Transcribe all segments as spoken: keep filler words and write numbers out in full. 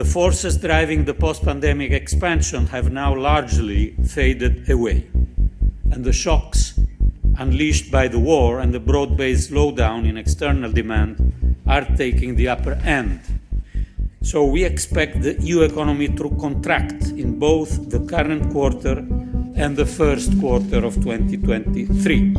The forces driving the post-pandemic expansion have now largely faded away, and the shocks unleashed by the war and the broad-based slowdown in external demand are taking the upper hand. So we expect the E U economy to contract in both the current quarter and the first quarter of twenty twenty-three.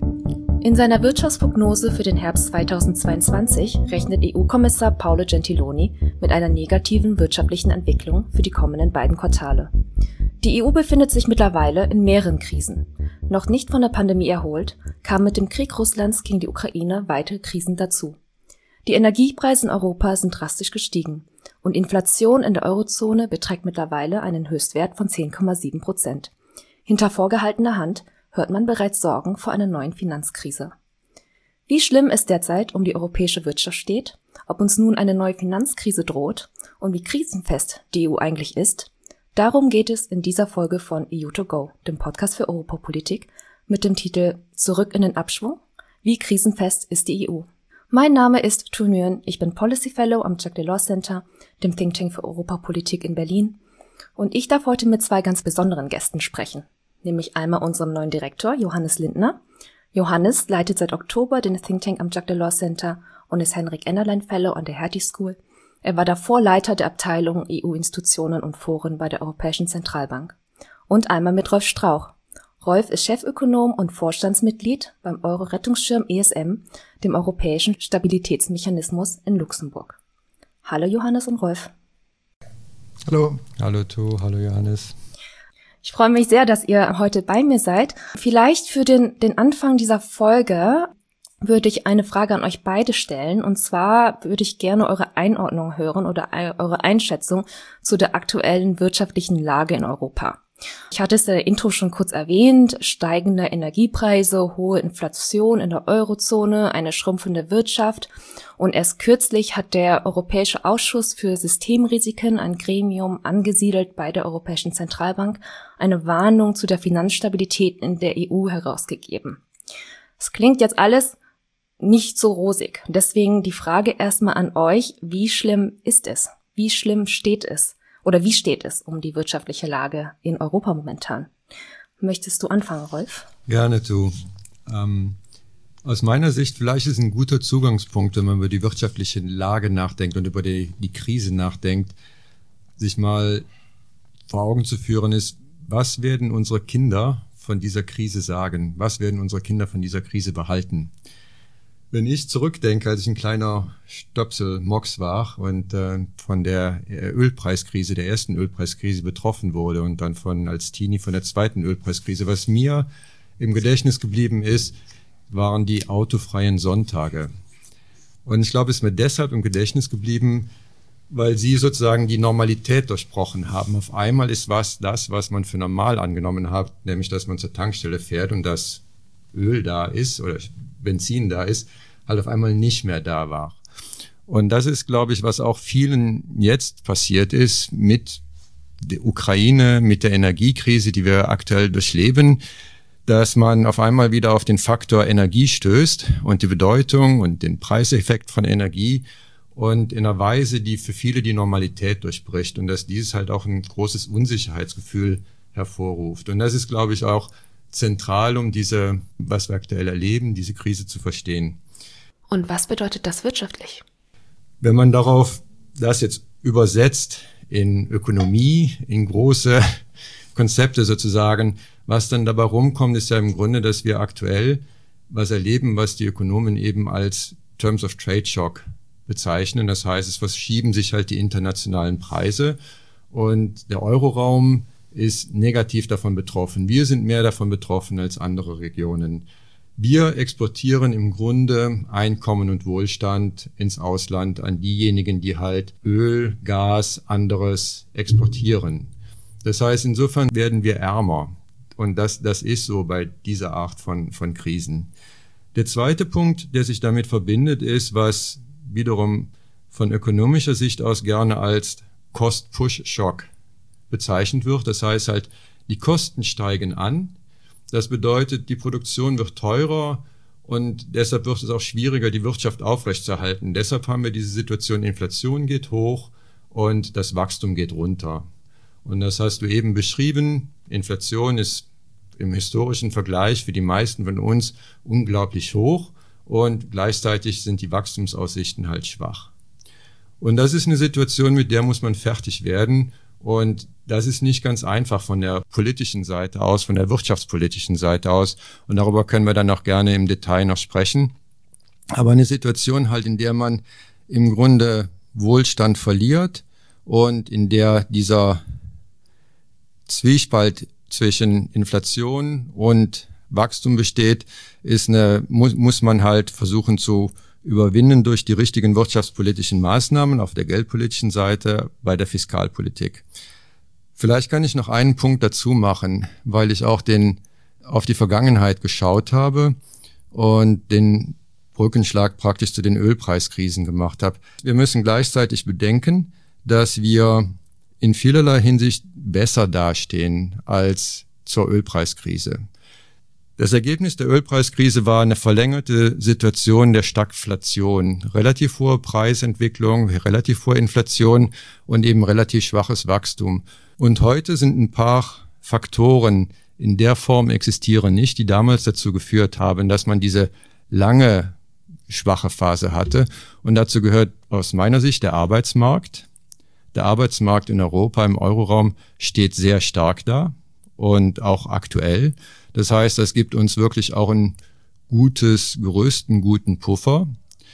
In seiner Wirtschaftsprognose für den Herbst zweitausendzweiundzwanzig rechnet E U-Kommissar Paolo Gentiloni mit einer negativen wirtschaftlichen Entwicklung für die kommenden beiden Quartale. Die E U befindet sich mittlerweile in mehreren Krisen. Noch nicht von der Pandemie erholt, kamen mit dem Krieg Russlands gegen die Ukraine weitere Krisen dazu. Die Energiepreise in Europa sind drastisch gestiegen und Inflation in der Eurozone beträgt mittlerweile einen Höchstwert von zehn Komma sieben Prozent. Hinter vorgehaltener Hand hört man bereits Sorgen vor einer neuen Finanzkrise. Wie schlimm es derzeit um die europäische Wirtschaft steht, ob uns nun eine neue Finanzkrise droht und wie krisenfest die E U eigentlich ist, darum geht es in dieser Folge von E U to go, dem Podcast für Europapolitik, mit dem Titel Zurück in den Abschwung – Wie krisenfest ist die E U? Mein Name ist Tu Nguyen, ich bin Policy Fellow am Jacques Delors Center, dem Think Tank für Europapolitik in Berlin, und ich darf heute mit zwei ganz besonderen Gästen sprechen. Nämlich einmal unserem neuen Direktor Johannes Lindner. Johannes leitet seit Oktober den Think Tank am Jacques Delors Center und ist Henrik Enderlein Fellow an der Hertie School. Er war davor Leiter der Abteilung E U-Institutionen und Foren bei der Europäischen Zentralbank. Und einmal mit Rolf Strauch. Rolf ist Chefökonom und Vorstandsmitglied beim Euro-Rettungsschirm E S M, dem Europäischen Stabilitätsmechanismus in Luxemburg. Hallo Johannes und Rolf. Hallo. Hallo Tu, hallo Johannes. Ich freue mich sehr, dass ihr heute bei mir seid. Vielleicht für den, den Anfang dieser Folge würde ich eine Frage an euch beide stellen. Und zwar würde ich gerne eure Einordnung hören oder eure Einschätzung zu der aktuellen wirtschaftlichen Lage in Europa. Ich hatte es in der Intro schon kurz erwähnt, steigende Energiepreise, hohe Inflation in der Eurozone, eine schrumpfende Wirtschaft. Und erst kürzlich hat der Europäische Ausschuss für Systemrisiken, ein Gremium angesiedelt bei der Europäischen Zentralbank, eine Warnung zu der Finanzstabilität in der E U herausgegeben. Es klingt jetzt alles nicht so rosig. Deswegen die Frage erstmal an euch, wie schlimm ist es? Wie schlimm steht es? Oder wie steht es um die wirtschaftliche Lage in Europa momentan? Möchtest du anfangen, Rolf? Gerne, Du. Ähm, aus meiner Sicht, vielleicht ist ein guter Zugangspunkt, wenn man über die wirtschaftliche Lage nachdenkt und über die, die Krise nachdenkt, sich mal vor Augen zu führen ist, was werden unsere Kinder von dieser Krise sagen? Was werden unsere Kinder von dieser Krise behalten? Wenn ich zurückdenke, als ich ein kleiner Stöpsel-Mox war und äh, von der Ölpreiskrise, der ersten Ölpreiskrise betroffen wurde und dann von als Teenie von der zweiten Ölpreiskrise, was mir im Gedächtnis geblieben ist, waren die autofreien Sonntage. Und ich glaube, es ist mir deshalb im Gedächtnis geblieben, weil sie sozusagen die Normalität durchbrochen haben. Auf einmal ist was das, was man für normal angenommen hat, nämlich dass man zur Tankstelle fährt und das Öl da ist oder Benzin da ist, halt auf einmal nicht mehr da war. Und das ist, glaube ich, was auch vielen jetzt passiert ist mit der Ukraine, mit der Energiekrise, die wir aktuell durchleben, dass man auf einmal wieder auf den Faktor Energie stößt und die Bedeutung und den Preiseffekt von Energie und in einer Weise, die für viele die Normalität durchbricht und dass dieses halt auch ein großes Unsicherheitsgefühl hervorruft. Und das ist, glaube ich, auch zentral, um diese, was wir aktuell erleben, diese Krise zu verstehen. Und was bedeutet das wirtschaftlich? Wenn man darauf das jetzt übersetzt in Ökonomie, in große Konzepte sozusagen, was dann dabei rumkommt, ist ja im Grunde, dass wir aktuell was erleben, was die Ökonomen eben als Terms of Trade Shock bezeichnen. Das heißt, es verschieben sich halt die internationalen Preise und der Euroraum ist negativ davon betroffen. Wir sind mehr davon betroffen als andere Regionen. Wir exportieren im Grunde Einkommen und Wohlstand ins Ausland an diejenigen, die halt Öl, Gas, anderes exportieren. Das heißt, insofern werden wir ärmer. Und das, das ist so bei dieser Art von, von Krisen. Der zweite Punkt, der sich damit verbindet, ist, was wiederum von ökonomischer Sicht aus gerne als Cost-Push-Shock bezeichnet wird. Das heißt halt, die Kosten steigen an. Das bedeutet, die Produktion wird teurer und deshalb wird es auch schwieriger, die Wirtschaft aufrechtzuerhalten. Deshalb haben wir diese Situation, Inflation geht hoch und das Wachstum geht runter. Und das hast du eben beschrieben. Inflation ist im historischen Vergleich für die meisten von uns unglaublich hoch und gleichzeitig sind die Wachstumsaussichten halt schwach. Und das ist eine Situation, mit der muss man fertig werden. Und das ist nicht ganz einfach von der politischen Seite aus, von der wirtschaftspolitischen Seite aus. Und darüber können wir dann auch gerne im Detail noch sprechen. Aber eine Situation halt, in der man im Grunde Wohlstand verliert und in der dieser Zwiespalt zwischen Inflation und Wachstum besteht, ist eine, muss, muss man halt versuchen zu überwinden durch die richtigen wirtschaftspolitischen Maßnahmen auf der geldpolitischen Seite bei der Fiskalpolitik. Vielleicht kann ich noch einen Punkt dazu machen, weil ich auch den auf die Vergangenheit geschaut habe und den Brückenschlag praktisch zu den Ölpreiskrisen gemacht habe. Wir müssen gleichzeitig bedenken, dass wir in vielerlei Hinsicht besser dastehen als zur Ölpreiskrise. Das Ergebnis der Ölpreiskrise war eine verlängerte Situation der Stagflation, relativ hohe Preisentwicklung, relativ hohe Inflation und eben relativ schwaches Wachstum. Und heute sind ein paar Faktoren in der Form existieren nicht, die damals dazu geführt haben, dass man diese lange schwache Phase hatte. Und dazu gehört aus meiner Sicht der Arbeitsmarkt. Der Arbeitsmarkt in Europa, im Euroraum, steht sehr stark da und auch aktuell. Das heißt, das gibt uns wirklich auch ein gutes Gerüst, einen guten Puffer.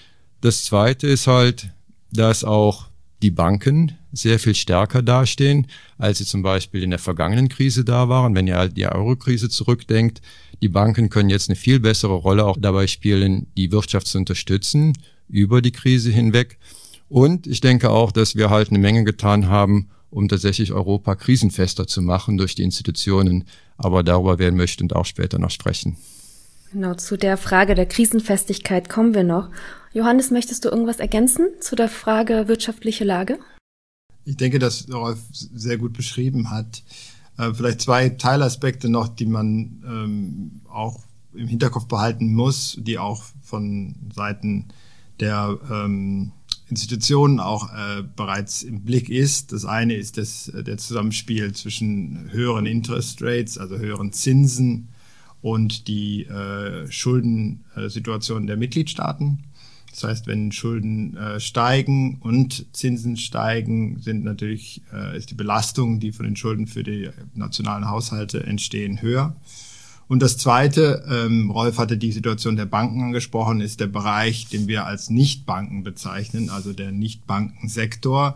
Das Zweite ist halt, dass auch die Banken sehr viel stärker dastehen, als sie zum Beispiel in der vergangenen Krise da waren. Wenn ihr halt die Euro-Krise zurückdenkt, die Banken können jetzt eine viel bessere Rolle auch dabei spielen, die Wirtschaft zu unterstützen über die Krise hinweg. Und ich denke auch, dass wir halt eine Menge getan haben, um tatsächlich Europa krisenfester zu machen durch die Institutionen. Aber darüber werden wir bestimmt auch später noch sprechen. Genau, zu der Frage der Krisenfestigkeit kommen wir noch. Johannes, möchtest du irgendwas ergänzen zu der Frage wirtschaftliche Lage? Ich denke, dass Rolf sehr gut beschrieben hat. Äh, vielleicht zwei Teilaspekte noch, die man ähm, auch im Hinterkopf behalten muss, die auch von Seiten der ähm, Institutionen auch äh, bereits im Blick ist. Das eine ist das, der Zusammenspiel zwischen höheren Interest Rates, also höheren Zinsen und die äh, Schuldensituation der Mitgliedstaaten. Das heißt, wenn Schulden äh, steigen und Zinsen steigen, sind natürlich äh, ist die Belastung, die von den Schulden für die nationalen Haushalte entstehen, höher. Und das Zweite, ähm, Rolf hatte die Situation der Banken angesprochen, ist der Bereich, den wir als Nichtbanken bezeichnen, also der Nichtbankensektor.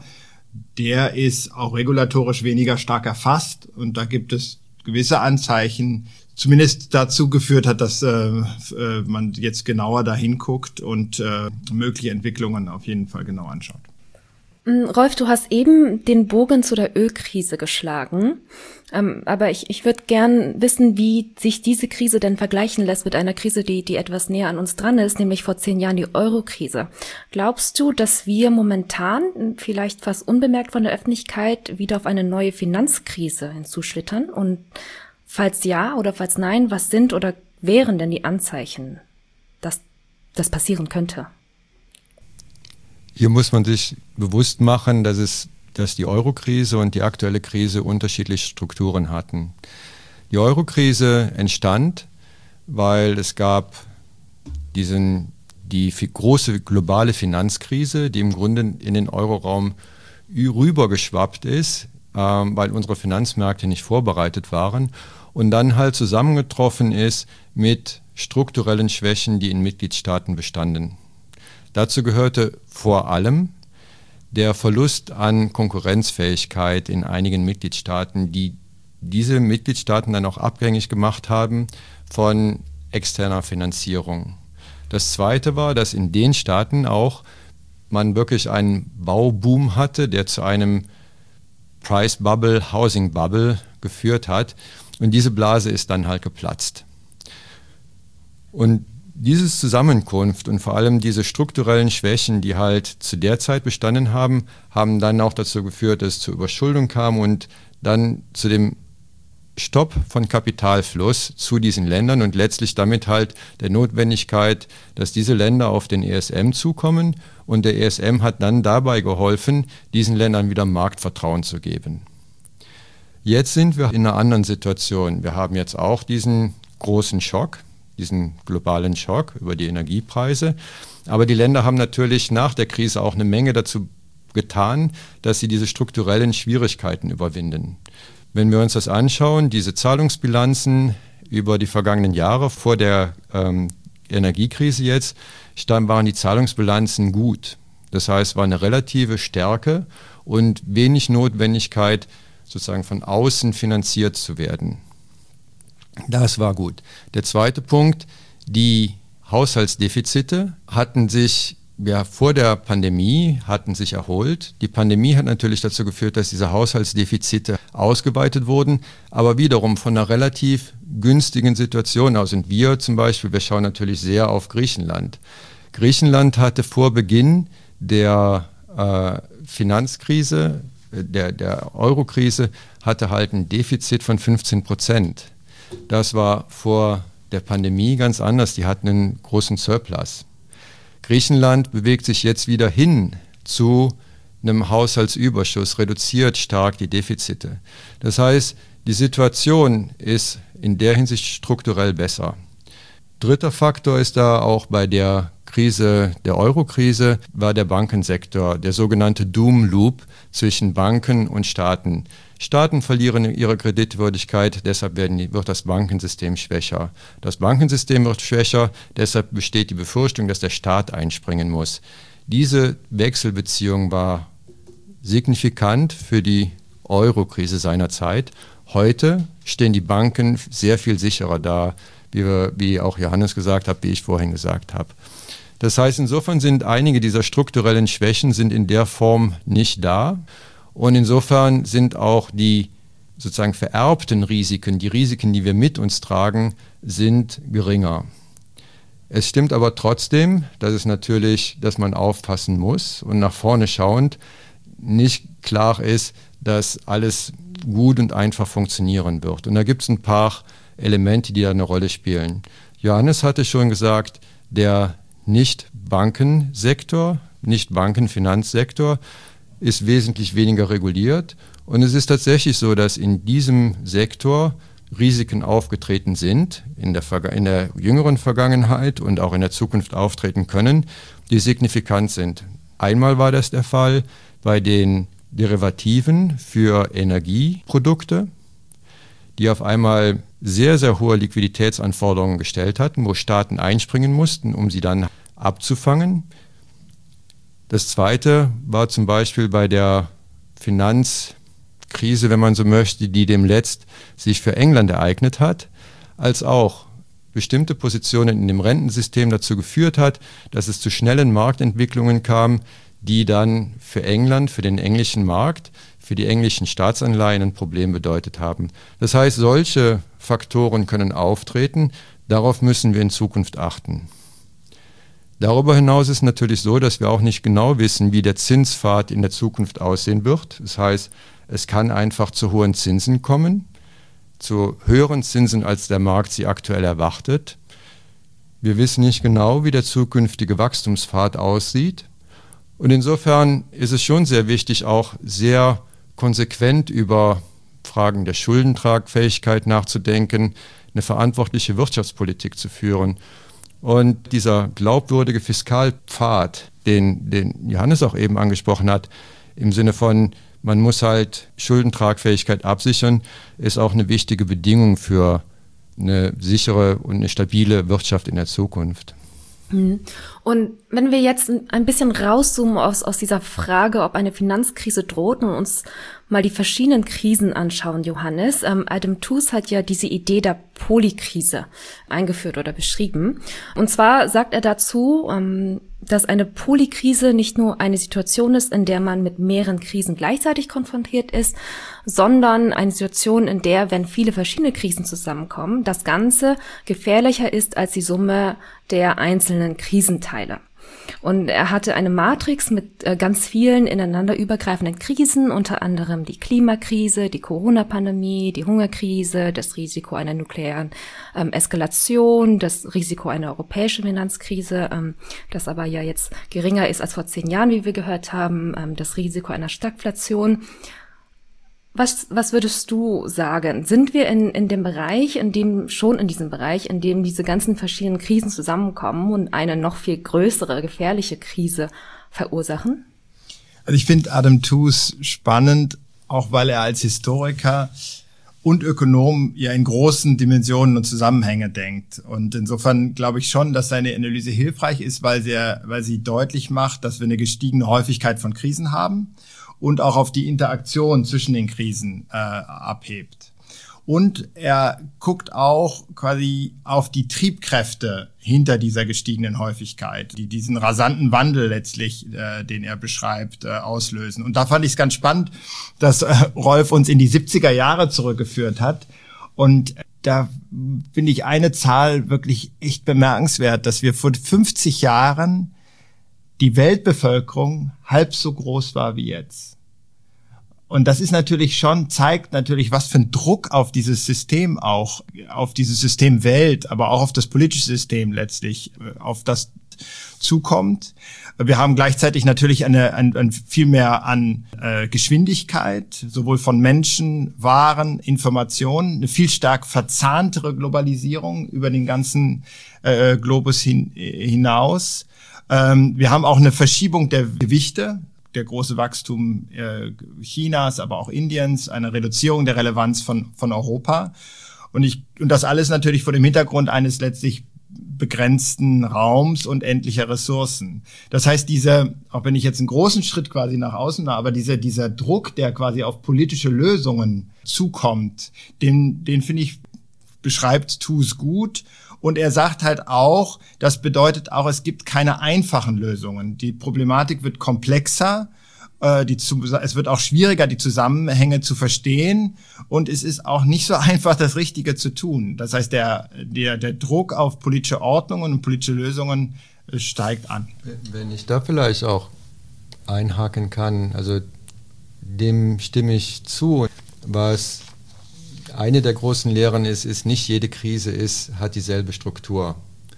Der ist auch regulatorisch weniger stark erfasst und da gibt es gewisse Anzeichen, zumindest dazu geführt hat, dass äh, äh, man jetzt genauer dahin guckt und äh, mögliche Entwicklungen auf jeden Fall genau anschaut. Rolf, du hast eben den Bogen zu der Ölkrise geschlagen, ähm, aber ich, ich würde gern wissen, wie sich diese Krise denn vergleichen lässt mit einer Krise, die, die etwas näher an uns dran ist, nämlich vor zehn Jahren die Euro-Krise. Glaubst du, dass wir momentan, vielleicht fast unbemerkt von der Öffentlichkeit, wieder auf eine neue Finanzkrise hinzuschlittern? Und falls ja oder falls nein, was sind oder wären denn die Anzeichen, dass das passieren könnte? Hier muss man sich bewusst machen, dass es, dass die Euro-Krise und die aktuelle Krise unterschiedliche Strukturen hatten. Die Euro-Krise entstand, weil es gab diesen, die große globale Finanzkrise, die im Grunde in den Euroraum rübergeschwappt ist, ähm, weil unsere Finanzmärkte nicht vorbereitet waren und dann halt zusammengetroffen ist mit strukturellen Schwächen, die in Mitgliedstaaten bestanden. Dazu gehörte vor allem der Verlust an Konkurrenzfähigkeit in einigen Mitgliedstaaten, die diese Mitgliedstaaten dann auch abhängig gemacht haben von externer Finanzierung. Das Zweite war, dass in den Staaten auch man wirklich einen Bauboom hatte, der zu einem Price Bubble, Housing Bubble geführt hat. Und diese Blase ist dann halt geplatzt. Und diese Zusammenkunft und vor allem diese strukturellen Schwächen, die halt zu der Zeit bestanden haben, haben dann auch dazu geführt, dass es zur Überschuldung kam und dann zu dem Stopp von Kapitalfluss zu diesen Ländern und letztlich damit halt der Notwendigkeit, dass diese Länder auf den E S M zukommen, und der E S M hat dann dabei geholfen, diesen Ländern wieder Marktvertrauen zu geben. Jetzt sind wir in einer anderen Situation. Wir haben jetzt auch diesen großen Schock, diesen globalen Schock über die Energiepreise, aber die Länder haben natürlich nach der Krise auch eine Menge dazu getan, dass sie diese strukturellen Schwierigkeiten überwinden. Wenn wir uns das anschauen, diese Zahlungsbilanzen über die vergangenen Jahre vor der ähm, Energiekrise jetzt, dann waren die Zahlungsbilanzen gut. Das heißt, es war eine relative Stärke und wenig Notwendigkeit, sozusagen von außen finanziert zu werden. Das war gut. Der zweite Punkt, die Haushaltsdefizite hatten sich ja, vor der Pandemie hatten sich erholt. Die Pandemie hat natürlich dazu geführt, dass diese Haushaltsdefizite ausgeweitet wurden, aber wiederum von einer relativ günstigen Situation aus. Und wir zum Beispiel, wir schauen natürlich sehr auf Griechenland. Griechenland hatte vor Beginn der äh, Finanzkrise, der, der Eurokrise, hatte halt ein Defizit von fünfzehn Prozent. Das war vor der Pandemie ganz anders. Die hatten einen großen Surplus. Griechenland bewegt sich jetzt wieder hin zu einem Haushaltsüberschuss, reduziert stark die Defizite. Das heißt, die Situation ist in der Hinsicht strukturell besser. Dritter Faktor ist da auch bei der Krise, der Euro-Krise, war der Bankensektor, der sogenannte Doom Loop zwischen Banken und Staaten. Staaten verlieren ihre Kreditwürdigkeit, deshalb werden, wird das Bankensystem schwächer. Das Bankensystem wird schwächer, deshalb besteht die Befürchtung, dass der Staat einspringen muss. Diese Wechselbeziehung war signifikant für die Euro-Krise seinerzeit. Heute stehen die Banken sehr viel sicherer da, wie, wir, wie auch Johannes gesagt hat, wie ich vorhin gesagt habe. Das heißt, insofern sind einige dieser strukturellen Schwächen sind in der Form nicht da. Und insofern sind auch die sozusagen vererbten Risiken, die Risiken, die wir mit uns tragen, sind geringer. Es stimmt aber trotzdem, dass es natürlich, dass man aufpassen muss und nach vorne schauend nicht klar ist, dass alles gut und einfach funktionieren wird. Und da gibt es ein paar Elemente, die da eine Rolle spielen. Johannes hatte schon gesagt, der Nicht-Bankensektor, Nicht-Banken-Finanzsektor ist wesentlich weniger reguliert. Und es ist tatsächlich so, dass in diesem Sektor Risiken aufgetreten sind, in der, Verga- in der jüngeren Vergangenheit und auch in der Zukunft auftreten können, die signifikant sind. Einmal war das der Fall bei den Derivativen für Energieprodukte, die auf einmal sehr, sehr hohe Liquiditätsanforderungen gestellt hatten, wo Staaten einspringen mussten, um sie dann abzufangen. Das Zweite war zum Beispiel bei der Finanzkrise, wenn man so möchte, die demnächst sich für England ereignet hat, als auch bestimmte Positionen in dem Rentensystem dazu geführt hat, dass es zu schnellen Marktentwicklungen kam, die dann für England, für den englischen Markt, für die englischen Staatsanleihen ein Problem bedeutet haben. Das heißt, solche Faktoren können auftreten, darauf müssen wir in Zukunft achten. Darüber hinaus ist natürlich so, dass wir auch nicht genau wissen, wie der Zinspfad in der Zukunft aussehen wird. Das heißt, es kann einfach zu hohen Zinsen kommen, zu höheren Zinsen, als der Markt sie aktuell erwartet. Wir wissen nicht genau, wie der zukünftige Wachstumspfad aussieht. Und insofern ist es schon sehr wichtig, auch sehr konsequent über Fragen der Schuldentragfähigkeit nachzudenken, eine verantwortliche Wirtschaftspolitik zu führen. Und dieser glaubwürdige Fiskalpfad, den, den Johannes auch eben angesprochen hat, im Sinne von, man muss halt Schuldentragfähigkeit absichern, ist auch eine wichtige Bedingung für eine sichere und eine stabile Wirtschaft in der Zukunft. Und wenn wir jetzt ein bisschen rauszoomen aus, aus dieser Frage, ob eine Finanzkrise droht, und uns mal die verschiedenen Krisen anschauen, Johannes. Ähm, Adam Tooze hat ja diese Idee der Polykrise eingeführt oder beschrieben. Und zwar sagt er dazu, ähm, dass eine Polykrise nicht nur eine Situation ist, in der man mit mehreren Krisen gleichzeitig konfrontiert ist, sondern eine Situation, in der, wenn viele verschiedene Krisen zusammenkommen, das Ganze gefährlicher ist als die Summe der einzelnen Krisenteile. Und er hatte eine Matrix mit äh, ganz vielen ineinander übergreifenden Krisen, unter anderem die Klimakrise, die Corona-Pandemie, die Hungerkrise, das Risiko einer nuklearen ähm, Eskalation, das Risiko einer europäischen Finanzkrise, ähm, das aber ja jetzt geringer ist als vor zehn Jahren, wie wir gehört haben, ähm, das Risiko einer Stagflation. Was, was würdest du sagen? Sind wir in, in dem Bereich, in dem, schon in diesem Bereich, in dem diese ganzen verschiedenen Krisen zusammenkommen und eine noch viel größere, gefährliche Krise verursachen? Also ich finde Adam Tooze spannend, auch weil er als Historiker und Ökonom ja in großen Dimensionen und Zusammenhänge denkt. Und insofern glaube ich schon, dass seine Analyse hilfreich ist, weil sie, weil sie deutlich macht, dass wir eine gestiegene Häufigkeit von Krisen haben und auch auf die Interaktion zwischen den Krisen äh, abhebt. Und er guckt auch quasi auf die Triebkräfte hinter dieser gestiegenen Häufigkeit, die diesen rasanten Wandel letztlich, äh, den er beschreibt, äh, auslösen. Und da fand ich es ganz spannend, dass äh, Rolf uns in die siebziger Jahre zurückgeführt hat. Und da finde ich eine Zahl wirklich echt bemerkenswert, dass wir vor fünfzig Jahren die Weltbevölkerung halb so groß war wie jetzt. Und das ist natürlich schon, zeigt natürlich, was für ein Druck auf dieses System auch, auf dieses System Welt, aber auch auf das politische System letztlich, auf das zukommt. Wir haben gleichzeitig natürlich eine, ein, ein viel mehr an äh, Geschwindigkeit, sowohl von Menschen, Waren, Informationen, eine viel stark verzahntere Globalisierung über den ganzen äh, Globus hin, hinaus. Ähm, wir haben auch eine Verschiebung der Gewichte, der große Wachstum äh, Chinas, aber auch Indiens, eine Reduzierung der Relevanz von von Europa. Und ich und das alles natürlich vor dem Hintergrund eines letztlich begrenzten Raums und endlicher Ressourcen. Das heißt, diese, auch wenn ich jetzt einen großen Schritt quasi nach außen mache, aber dieser dieser Druck, der quasi auf politische Lösungen zukommt, den den finde ich beschreibt Tooze gut. Und er sagt halt auch, das bedeutet auch, es gibt keine einfachen Lösungen. Die Problematik wird komplexer, äh, die, es wird auch schwieriger, die Zusammenhänge zu verstehen. Und es ist auch nicht so einfach, das Richtige zu tun. Das heißt, der, der, der Druck auf politische Ordnungen und politische Lösungen äh, steigt an. Wenn ich da vielleicht auch einhaken kann, also dem stimme ich zu, was eine der großen Lehren ist, ist, nicht jede Krise ist, hat dieselbe Struktur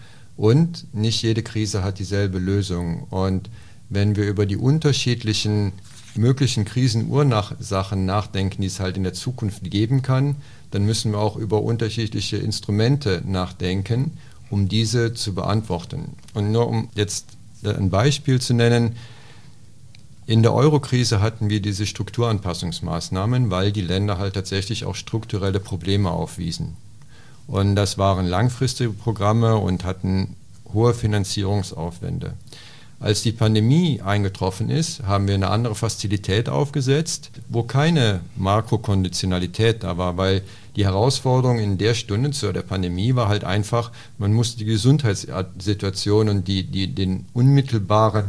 und nicht jede Krise hat dieselbe Lösung. Und wenn wir über die unterschiedlichen möglichen Krisenursachen nachdenken, die es halt in der Zukunft geben kann, dann müssen wir auch über unterschiedliche Instrumente nachdenken, um diese zu beantworten. Und nur um jetzt ein Beispiel zu nennen, in der Euro-Krise hatten wir diese Strukturanpassungsmaßnahmen, weil die Länder halt tatsächlich auch strukturelle Probleme aufwiesen. Und das waren langfristige Programme und hatten hohe Finanzierungsaufwände. Als die Pandemie eingetroffen ist, haben wir eine andere Fazilität aufgesetzt, wo keine Makrokonditionalität da war, weil die Herausforderung in der Stunde zu der Pandemie war halt einfach, man musste die Gesundheitssituation und die, die, den unmittelbaren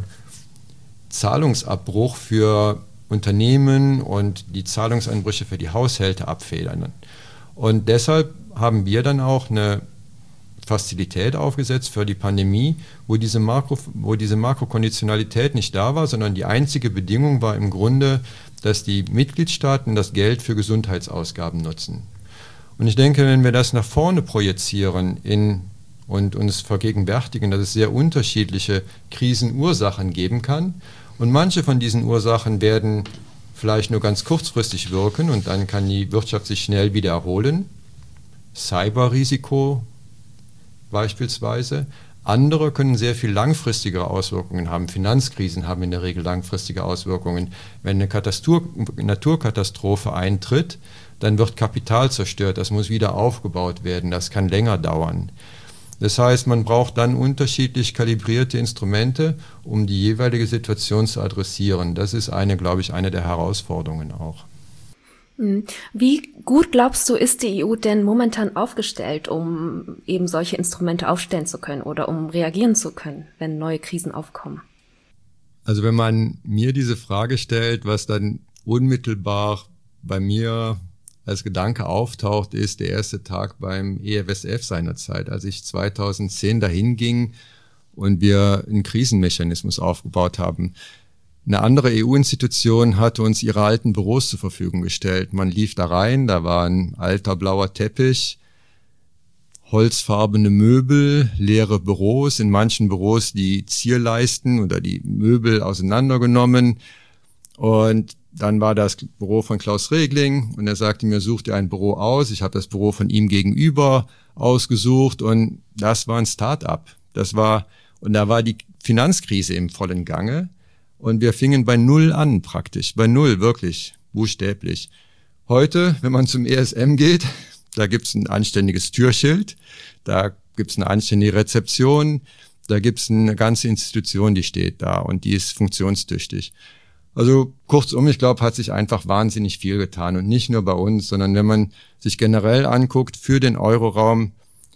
Zahlungsabbruch für Unternehmen und die Zahlungseinbrüche für die Haushalte abfedern. Und deshalb haben wir dann auch eine Fazilität aufgesetzt für die Pandemie, wo diese, Makro, wo diese Makrokonditionalität nicht da war, sondern die einzige Bedingung war im Grunde, dass die Mitgliedstaaten das Geld für Gesundheitsausgaben nutzen. Und ich denke, wenn wir das nach vorne projizieren in, und uns vergegenwärtigen, dass es sehr unterschiedliche Krisenursachen geben kann, und manche von diesen Ursachen werden vielleicht nur ganz kurzfristig wirken und dann kann die Wirtschaft sich schnell wieder erholen. Cyberrisiko beispielsweise. Andere können sehr viel langfristigere Auswirkungen haben. Finanzkrisen haben in der Regel langfristige Auswirkungen. Wenn eine Katastro- Naturkatastrophe eintritt, dann wird Kapital zerstört, das muss wieder aufgebaut werden, das kann länger dauern. Das heißt, man braucht dann unterschiedlich kalibrierte Instrumente, um die jeweilige Situation zu adressieren. Das ist eine, glaube ich, eine der Herausforderungen auch. Wie gut, glaubst du, ist die E U denn momentan aufgestellt, um eben solche Instrumente aufstellen zu können oder um reagieren zu können, wenn neue Krisen aufkommen? Also wenn man mir diese Frage stellt, was dann unmittelbar bei mir als Gedanke auftaucht, ist der erste Tag beim E F S F seinerzeit, als ich zweitausendzehn dahin ging und wir einen Krisenmechanismus aufgebaut haben. Eine andere E U-Institution hatte uns ihre alten Büros zur Verfügung gestellt. Man lief da rein, da war ein alter blauer Teppich, holzfarbene Möbel, leere Büros, in manchen Büros die Zierleisten oder die Möbel auseinandergenommen. Und dann war das Büro von Klaus Regling und er sagte mir, such dir ein Büro aus. Ich habe das Büro von ihm gegenüber ausgesucht und das war ein Start-up. Das war, und da war die Finanzkrise im vollen Gange und wir fingen bei Null an praktisch, bei Null wirklich, buchstäblich. Heute, wenn man zum E S M geht, da gibt's ein anständiges Türschild, da gibt's eine anständige Rezeption, da gibt's eine ganze Institution, die steht da und die ist funktionstüchtig. Also kurzum, ich glaube, hat sich einfach wahnsinnig viel getan und nicht nur bei uns, sondern wenn man sich generell anguckt, für den Euroraum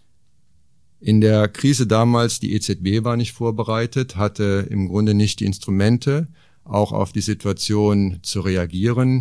in der Krise damals, die E Z B war nicht vorbereitet, hatte im Grunde nicht die Instrumente, auch auf die Situation zu reagieren.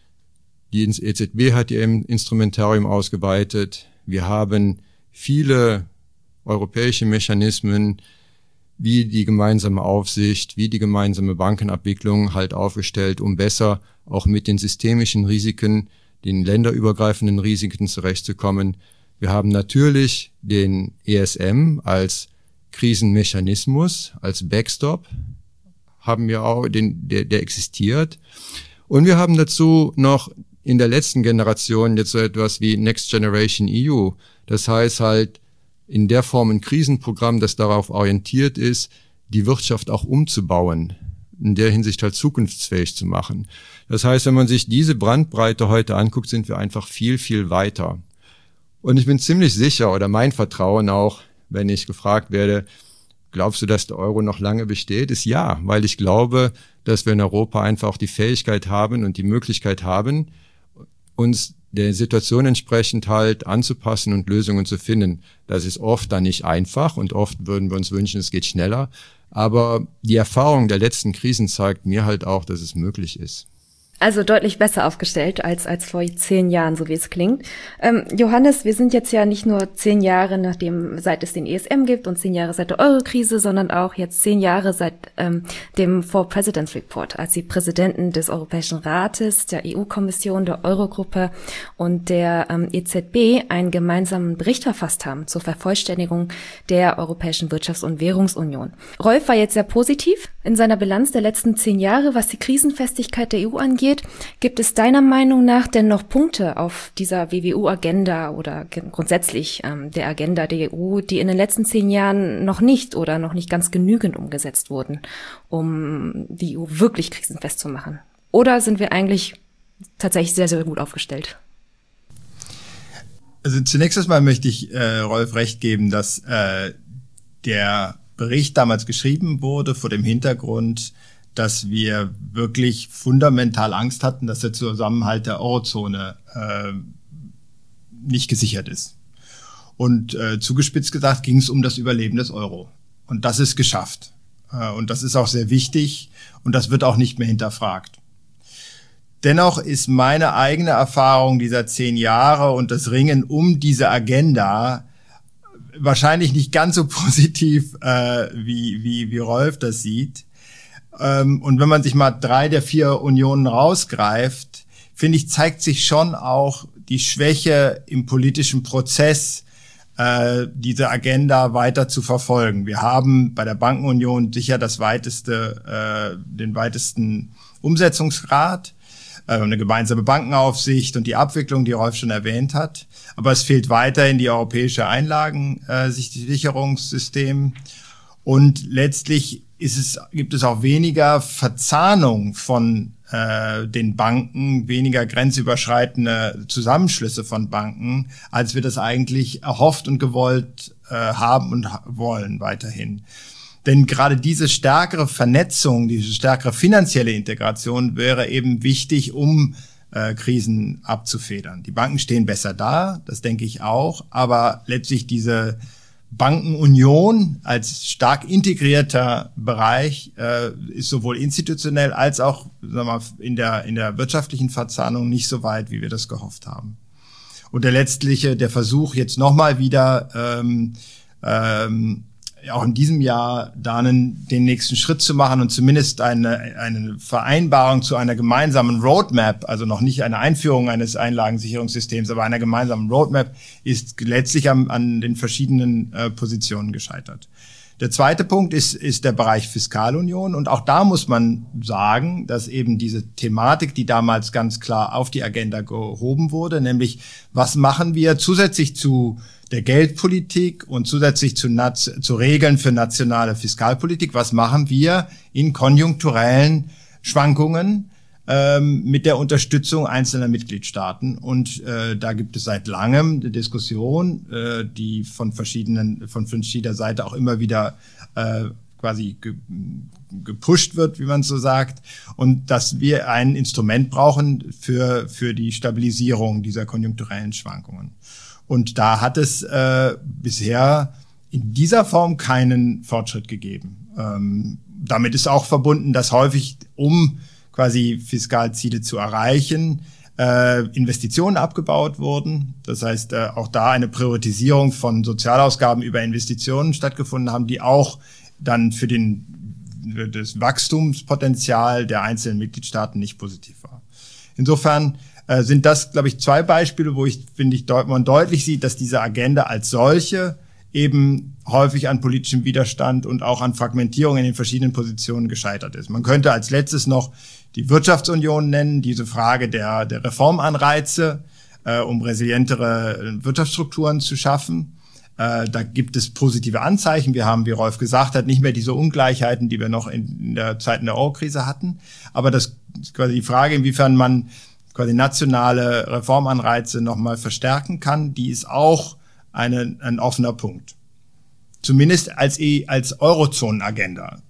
Die E Z B hat ihr Instrumentarium ausgeweitet. Wir haben viele europäische Mechanismen, wie die gemeinsame Aufsicht, wie die gemeinsame Bankenabwicklung halt aufgestellt, um besser auch mit den systemischen Risiken, den länderübergreifenden Risiken zurechtzukommen. Wir haben natürlich den E S M als Krisenmechanismus, als Backstop, haben wir auch, den, der, der existiert. Und wir haben dazu noch in der letzten Generation jetzt so etwas wie Next Generation E U. Das heißt halt, in der Form ein Krisenprogramm, das darauf orientiert ist, die Wirtschaft auch umzubauen, in der Hinsicht halt zukunftsfähig zu machen. Das heißt, wenn man sich diese Bandbreite heute anguckt, sind wir einfach viel, viel weiter. Und ich bin ziemlich sicher, oder mein Vertrauen auch, wenn ich gefragt werde, glaubst du, dass der Euro noch lange besteht, ist ja, weil ich glaube, dass wir in Europa einfach auch die Fähigkeit haben und die Möglichkeit haben, uns der Situation entsprechend halt anzupassen und Lösungen zu finden. Das ist oft dann nicht einfach und oft würden wir uns wünschen, es geht schneller. Aber die Erfahrung der letzten Krisen zeigt mir halt auch, dass es möglich ist. Also deutlich besser aufgestellt als als vor zehn Jahren, so wie es klingt. Ähm, Johannes, wir sind jetzt ja nicht nur zehn Jahre nachdem, seit es den E S M gibt und zehn Jahre seit der Euro-Krise, sondern auch jetzt zehn Jahre seit ähm, dem Four Presidents Report, als die Präsidenten des Europäischen Rates, der E U-Kommission, der Eurogruppe und der ähm, E Z B einen gemeinsamen Bericht verfasst haben zur Vervollständigung der Europäischen Wirtschafts- und Währungsunion. Rolf war jetzt sehr positiv in seiner Bilanz der letzten zehn Jahre, was die Krisenfestigkeit der E U angeht. Gibt es deiner Meinung nach denn noch Punkte auf dieser W W U-Agenda oder grundsätzlich ähm, der Agenda der E U, die in den letzten zehn Jahren noch nicht oder noch nicht ganz genügend umgesetzt wurden, um die E U wirklich krisenfest zu machen? Oder sind wir eigentlich tatsächlich sehr, sehr gut aufgestellt? Also zunächst einmal möchte ich äh, Rolf recht geben, dass äh, der Bericht damals geschrieben wurde vor dem Hintergrund, dass wir wirklich fundamental Angst hatten, dass der Zusammenhalt der Eurozone äh, nicht gesichert ist. Und äh, zugespitzt gesagt ging es um das Überleben des Euro. Und das ist geschafft. Äh, und das ist auch sehr wichtig und das wird auch nicht mehr hinterfragt. Dennoch ist meine eigene Erfahrung dieser zehn Jahre und das Ringen um diese Agenda wahrscheinlich nicht ganz so positiv, äh, wie, wie, wie Rolf das sieht. Und wenn man sich mal drei der vier Unionen rausgreift, finde ich, zeigt sich schon auch die Schwäche im politischen Prozess, äh, diese Agenda weiter zu verfolgen. Wir haben bei der Bankenunion sicher das weiteste, äh, den weitesten Umsetzungsgrad, äh, eine gemeinsame Bankenaufsicht und die Abwicklung, die Rolf schon erwähnt hat. Aber es fehlt weiterhin die europäische Einlagensicherungssystem. Und letztlich ist es, gibt es auch weniger Verzahnung von äh, den Banken, weniger grenzüberschreitende Zusammenschlüsse von Banken, als wir das eigentlich erhofft und gewollt äh, haben und ha- wollen weiterhin. Denn gerade diese stärkere Vernetzung, diese stärkere finanzielle Integration wäre eben wichtig, um äh, Krisen abzufedern. Die Banken stehen besser da, das denke ich auch, aber letztlich diese Bankenunion als stark integrierter Bereich äh, ist sowohl institutionell als auch, sagen wir mal, in der in der wirtschaftlichen Verzahnung nicht so weit, wie wir das gehofft haben. Und der letztliche, der Versuch jetzt nochmal wieder ähm, ähm, auch in diesem Jahr da einen, den nächsten Schritt zu machen und zumindest eine, eine Vereinbarung zu einer gemeinsamen Roadmap, also noch nicht eine Einführung eines Einlagensicherungssystems, aber einer gemeinsamen Roadmap, ist letztlich an, an den verschiedenen äh, Positionen gescheitert. Der zweite Punkt ist, ist der Bereich Fiskalunion. Und auch da muss man sagen, dass eben diese Thematik, die damals ganz klar auf die Agenda gehoben wurde, nämlich was machen wir zusätzlich zu der Geldpolitik und zusätzlich zu, zu Regeln für nationale Fiskalpolitik, was machen wir in konjunkturellen Schwankungen ähm, mit der Unterstützung einzelner Mitgliedstaaten. Und äh, da gibt es seit langem eine Diskussion, äh, die von verschiedenen, von verschiedener Seite auch immer wieder äh, quasi ge, gepusht wird, wie man so sagt, und dass wir ein Instrument brauchen für für die Stabilisierung dieser konjunkturellen Schwankungen. Und da hat es äh, bisher in dieser Form keinen Fortschritt gegeben. Ähm, damit ist auch verbunden, dass häufig, um quasi Fiskalziele zu erreichen, äh, Investitionen abgebaut wurden. Das heißt, äh, auch da eine Priorisierung von Sozialausgaben über Investitionen stattgefunden haben, die auch dann für den für das Wachstumspotenzial der einzelnen Mitgliedstaaten nicht positiv war. Insofern äh, sind das, glaube ich, zwei Beispiele, wo ich, finde ich, deut- man deutlich sieht, dass diese Agenda als solche eben häufig an politischem Widerstand und auch an Fragmentierung in den verschiedenen Positionen gescheitert ist. Man könnte als letztes noch die Wirtschaftsunion nennen, diese Frage der, der Reformanreize, äh, um resilientere Wirtschaftsstrukturen zu schaffen. Äh, da gibt es positive Anzeichen. Wir haben, wie Rolf gesagt hat, nicht mehr diese Ungleichheiten, die wir noch in, in der Zeit in der Euro-Krise hatten. Aber das ist quasi die Frage, inwiefern man quasi nationale Reformanreize nochmal verstärken kann, die ist auch eine, ein offener Punkt. Zumindest als, als Eurozonen-Agenda.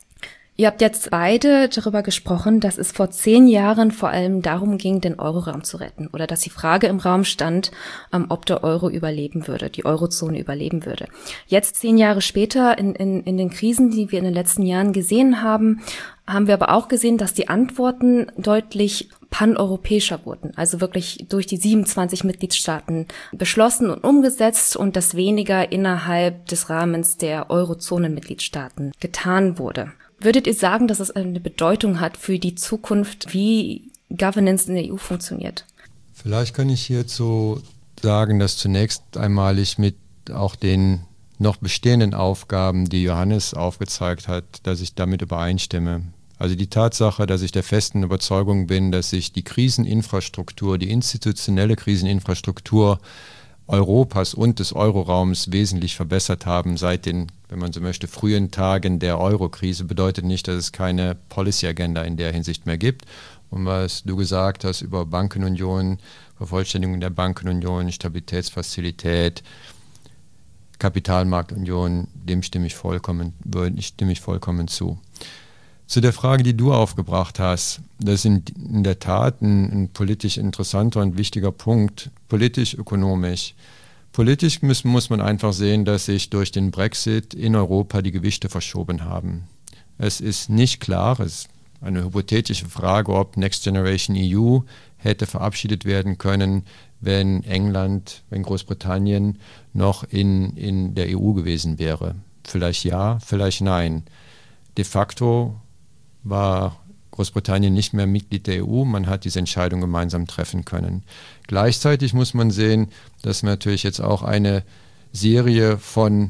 Ihr habt jetzt beide darüber gesprochen, dass es vor zehn Jahren vor allem darum ging, den Euroraum zu retten oder dass die Frage im Raum stand, ob der Euro überleben würde, die Eurozone überleben würde. Jetzt, zehn Jahre später, in, in, in den Krisen, die wir in den letzten Jahren gesehen haben, haben wir aber auch gesehen, dass die Antworten deutlich paneuropäischer wurden, also wirklich durch die siebenundzwanzig Mitgliedstaaten beschlossen und umgesetzt und dass weniger innerhalb des Rahmens der Eurozonen-Mitgliedstaaten getan wurde. Würdet ihr sagen, dass es eine Bedeutung hat für die Zukunft, wie Governance in der E U funktioniert? Vielleicht kann ich hierzu sagen, dass zunächst einmal ich mit auch den noch bestehenden Aufgaben, die Johannes aufgezeigt hat, dass ich damit übereinstimme. Also die Tatsache, dass ich der festen Überzeugung bin, dass sich die Kriseninfrastruktur, die institutionelle Kriseninfrastruktur Europas und des Euroraums wesentlich verbessert haben seit den, wenn man so möchte, frühen Tagen der Euro-Krise, bedeutet nicht, dass es keine Policy-Agenda in der Hinsicht mehr gibt. Und was du gesagt hast über Bankenunion, Vervollständigung der Bankenunion, Stabilitätsfazilität, Kapitalmarktunion, dem stimme ich vollkommen, stimme ich vollkommen zu. Zu der Frage, die du aufgebracht hast, das ist in, in der Tat ein, ein politisch interessanter und wichtiger Punkt, politisch-ökonomisch. Politisch muss, muss man einfach sehen, dass sich durch den Brexit in Europa die Gewichte verschoben haben. Es ist nicht klar, es ist eine hypothetische Frage, ob Next Generation E U hätte verabschiedet werden können, wenn England, wenn Großbritannien noch in, in der E U gewesen wäre. Vielleicht ja, vielleicht nein. De facto war Großbritannien nicht mehr Mitglied der E U, man hat diese Entscheidung gemeinsam treffen können. Gleichzeitig muss man sehen, dass wir natürlich jetzt auch eine Serie von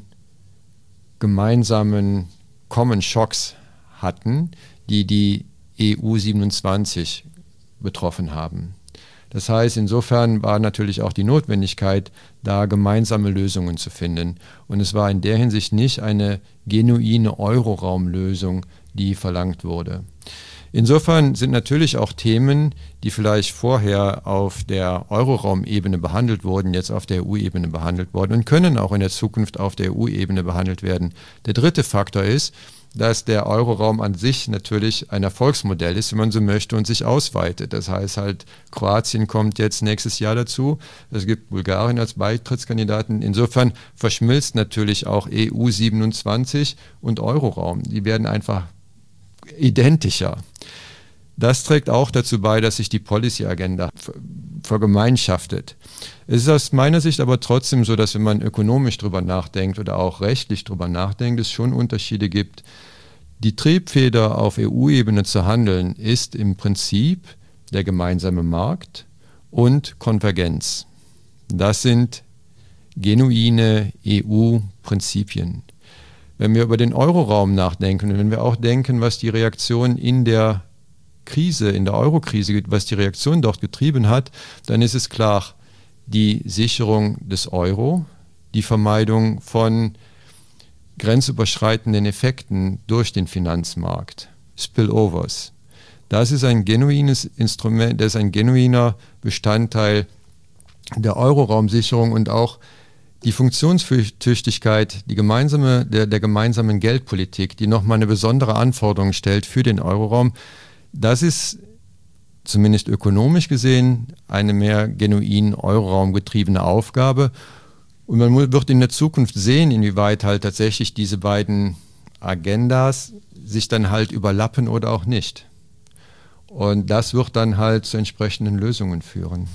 gemeinsamen Common Shocks hatten, die die E U siebenundzwanzig betroffen haben. Das heißt, insofern war natürlich auch die Notwendigkeit, da gemeinsame Lösungen zu finden. Und es war in der Hinsicht nicht eine genuine Euroraumlösung, die verlangt wurde. Insofern sind natürlich auch Themen, die vielleicht vorher auf der Euroraumebene behandelt wurden, jetzt auf der E U-Ebene behandelt worden und können auch in der Zukunft auf der E U-Ebene behandelt werden. Der dritte Faktor ist, dass der Euroraum an sich natürlich ein Erfolgsmodell ist, wenn man so möchte, und sich ausweitet. Das heißt halt, Kroatien kommt jetzt nächstes Jahr dazu, es gibt Bulgarien als Beitrittskandidaten. Insofern verschmilzt natürlich auch E U siebenundzwanzig und Euroraum. Die werden einfach identischer. Das trägt auch dazu bei, dass sich die Policy-Agenda vergemeinschaftet. Es ist aus meiner Sicht aber trotzdem so, dass wenn man ökonomisch drüber nachdenkt oder auch rechtlich drüber nachdenkt, es schon Unterschiede gibt. Die Triebfeder auf E U-Ebene zu handeln ist im Prinzip der gemeinsame Markt und Konvergenz. Das sind genuine E U-Prinzipien. Wenn wir über den Euroraum nachdenken und wenn wir auch denken, was die Reaktion in der Krise, in der Eurokrise, was die Reaktion dort getrieben hat, dann ist es klar, die Sicherung des Euro, die Vermeidung von grenzüberschreitenden Effekten durch den Finanzmarkt, Spillovers. Das ist ein genuines Instrument, das ist ein genuiner Bestandteil der Euroraumsicherung und auch die Funktionstüchtigkeit, die gemeinsame, der, der gemeinsamen Geldpolitik, die nochmal eine besondere Anforderung stellt für den Euroraum. Das ist zumindest ökonomisch gesehen eine mehr genuin euroraumgetriebene Aufgabe. Und man wird in der Zukunft sehen, inwieweit halt tatsächlich diese beiden Agendas sich dann halt überlappen oder auch nicht. Und das wird dann halt zu entsprechenden Lösungen führen.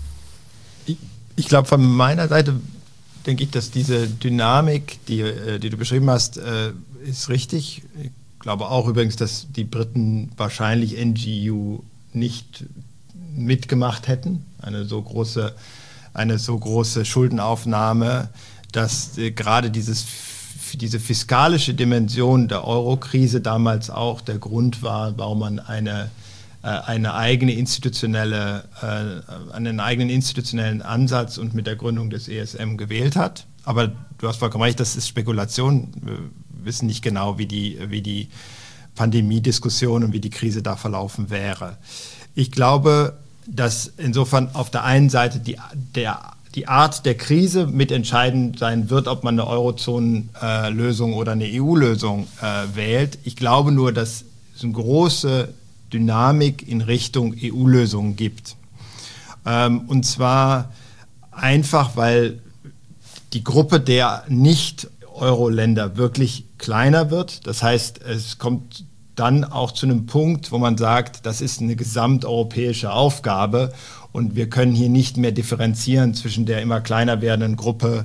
Ich, ich glaube, von meiner Seite denke ich, dass diese Dynamik, die, die du beschrieben hast, ist richtig. Ich glaube auch übrigens, dass die Briten wahrscheinlich N G U nicht mitgemacht hätten. Eine so große, eine so große Schuldenaufnahme, dass äh, gerade dieses, diese fiskalische Dimension der Euro-Krise damals auch der Grund war, warum man eine, äh, eine eigene institutionelle, äh, einen eigenen institutionellen Ansatz und mit der Gründung des E S M gewählt hat. Aber du hast vollkommen recht, das ist Spekulation. Wir wissen nicht genau, wie die, wie die Pandemie-Diskussion und wie die Krise da verlaufen wäre. Ich glaube, dass insofern auf der einen Seite die, der, die Art der Krise mitentscheidend sein wird, ob man eine Eurozonen-Lösung oder eine E U-Lösung äh, wählt. Ich glaube nur, dass es eine große Dynamik in Richtung E U-Lösungen gibt. Ähm, und zwar einfach, weil die Gruppe der Nicht-Euro-Länder wirklich kleiner wird. Das heißt, es kommt dann auch zu einem Punkt, wo man sagt, das ist eine gesamteuropäische Aufgabe und wir können hier nicht mehr differenzieren zwischen der immer kleiner werdenden Gruppe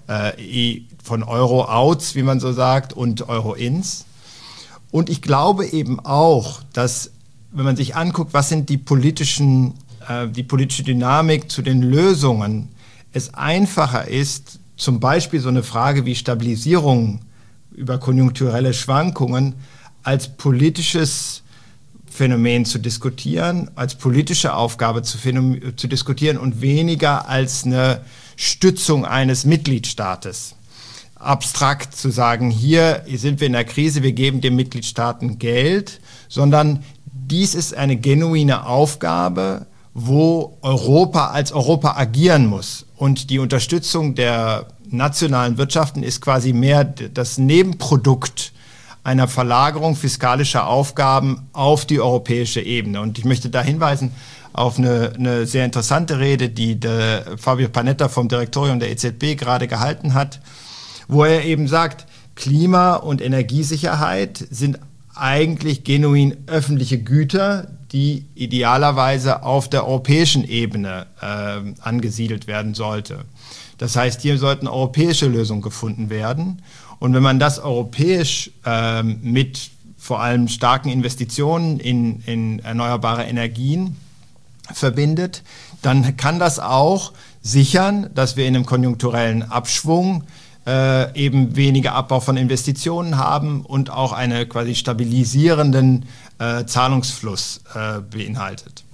äh, von Euro-Outs, wie man so sagt, und Euro-Ins. Und ich glaube eben auch, dass, wenn man sich anguckt, was sind die politischen, äh, die politische Dynamik zu den Lösungen, es einfacher ist, zum Beispiel so eine Frage wie Stabilisierung über konjunkturelle Schwankungen als politisches Phänomen zu diskutieren, als politische Aufgabe zu, phänomen, zu diskutieren und weniger als eine Stützung eines Mitgliedstaates. Abstrakt zu sagen, hier sind wir in der Krise, wir geben den Mitgliedstaaten Geld, sondern dies ist eine genuine Aufgabe, wo Europa als Europa agieren muss. Und die Unterstützung der nationalen Wirtschaften ist quasi mehr das Nebenprodukt einer Verlagerung fiskalischer Aufgaben auf die europäische Ebene. Und ich möchte da hinweisen auf eine, eine sehr interessante Rede, die der Fabio Panetta vom Direktorium der E Z B gerade gehalten hat, wo er eben sagt, Klima- und Energiesicherheit sind eigentlich genuin öffentliche Güter, die idealerweise auf der europäischen Ebene äh, angesiedelt werden sollte. Das heißt, hier sollten europäische Lösungen gefunden werden. Und wenn man das europäisch äh, mit vor allem starken Investitionen in, in erneuerbare Energien verbindet, dann kann das auch sichern, dass wir in einem konjunkturellen Abschwung äh, eben weniger Abbau von Investitionen haben und auch einen quasi stabilisierenden äh, Zahlungsfluss äh, beinhaltet.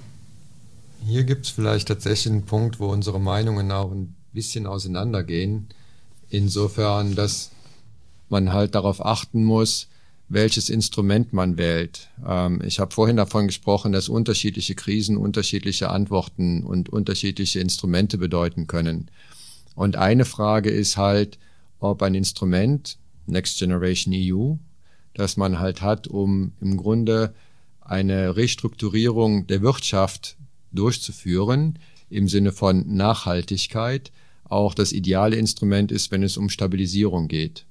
Hier gibt es vielleicht tatsächlich einen Punkt, wo unsere Meinungen auch ein bisschen auseinandergehen. Insofern, dass man halt darauf achten muss, welches Instrument man wählt. Ähm, ich habe vorhin davon gesprochen, dass unterschiedliche Krisen unterschiedliche Antworten und unterschiedliche Instrumente bedeuten können. Und eine Frage ist halt, ob ein Instrument, Next Generation E U, das man halt hat, um im Grunde eine Restrukturierung der Wirtschaft durchzuführen, im Sinne von Nachhaltigkeit, auch das ideale Instrument ist, wenn es um Stabilisierung geht.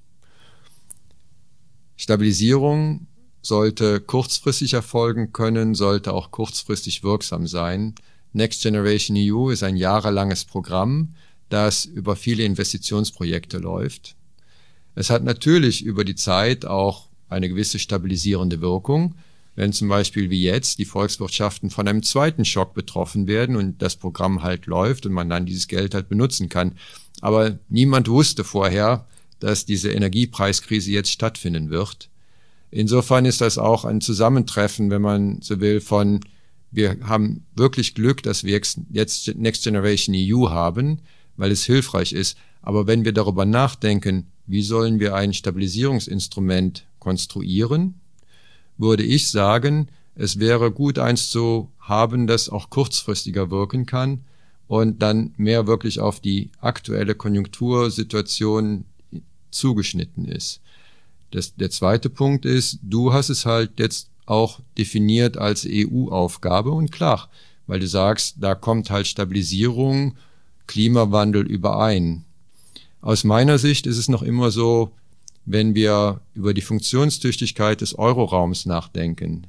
Stabilisierung sollte kurzfristig erfolgen können, sollte auch kurzfristig wirksam sein. Next Generation E U ist ein jahrelanges Programm, das über viele Investitionsprojekte läuft. Es hat natürlich über die Zeit auch eine gewisse stabilisierende Wirkung, wenn zum Beispiel wie jetzt die Volkswirtschaften von einem zweiten Schock betroffen werden und das Programm halt läuft und man dann dieses Geld halt benutzen kann. Aber niemand wusste vorher, dass diese Energiepreiskrise jetzt stattfinden wird. Insofern ist das auch ein Zusammentreffen, wenn man so will, von wir haben wirklich Glück, dass wir jetzt Next Generation E U haben, weil es hilfreich ist. Aber wenn wir darüber nachdenken, wie sollen wir ein Stabilisierungsinstrument konstruieren, würde ich sagen, es wäre gut, eins zu haben, das auch kurzfristiger wirken kann und dann mehr wirklich auf die aktuelle Konjunktursituation zugeschnitten ist. Das, der zweite Punkt ist, du hast es halt jetzt auch definiert als E U-Aufgabe und klar, weil du sagst, da kommt halt Stabilisierung, Klimawandel überein. Aus meiner Sicht ist es noch immer so, wenn wir über die Funktionstüchtigkeit des Euroraums nachdenken.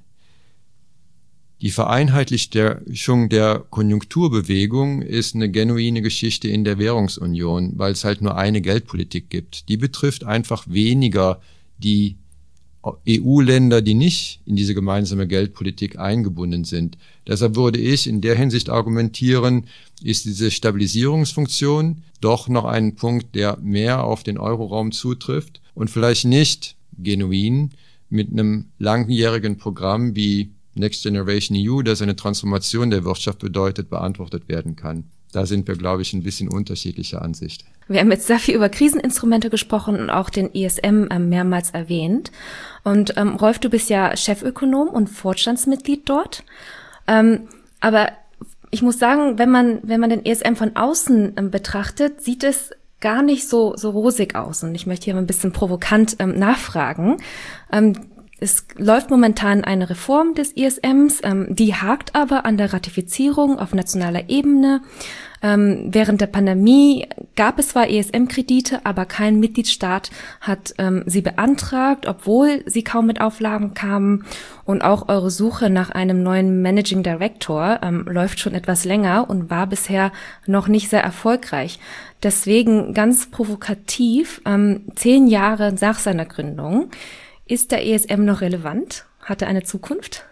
Die Vereinheitlichung der Konjunkturbewegung ist eine genuine Geschichte in der Währungsunion, weil es halt nur eine Geldpolitik gibt. Die betrifft einfach weniger die E U-Länder, die nicht in diese gemeinsame Geldpolitik eingebunden sind. Deshalb würde ich in der Hinsicht argumentieren, ist diese Stabilisierungsfunktion doch noch ein Punkt, der mehr auf den Euroraum zutrifft und vielleicht nicht genuin mit einem langjährigen Programm wie Next Generation E U, das eine Transformation der Wirtschaft bedeutet, beantwortet werden kann. Da sind wir, glaube ich, ein bisschen unterschiedlicher Ansicht. Wir haben jetzt sehr viel über Kriseninstrumente gesprochen und auch den E S M ähm, mehrmals erwähnt. Und ähm, Rolf, du bist ja Chefökonom und Vorstandsmitglied dort. Ähm, aber ich muss sagen, wenn man wenn man den E S M von außen ähm, betrachtet, sieht es gar nicht so so rosig aus. Und ich möchte hier mal ein bisschen provokant ähm, nachfragen. Ähm, Es läuft momentan eine Reform des E S Ms, ähm, die hakt aber an der Ratifizierung auf nationaler Ebene. Ähm, während der Pandemie gab es zwar E S M-Kredite, aber kein Mitgliedstaat hat ähm, sie beantragt, obwohl sie kaum mit Auflagen kamen. Und auch eure Suche nach einem neuen Managing Director ähm, läuft schon etwas länger und war bisher noch nicht sehr erfolgreich. Deswegen ganz provokativ, ähm, zehn Jahre nach seiner Gründung, ist der E S M noch relevant? Hat er eine Zukunft?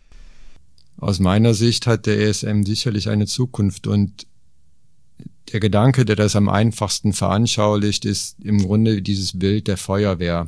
Aus meiner Sicht hat der E S M sicherlich eine Zukunft und der Gedanke, der das am einfachsten veranschaulicht, ist im Grunde dieses Bild der Feuerwehr.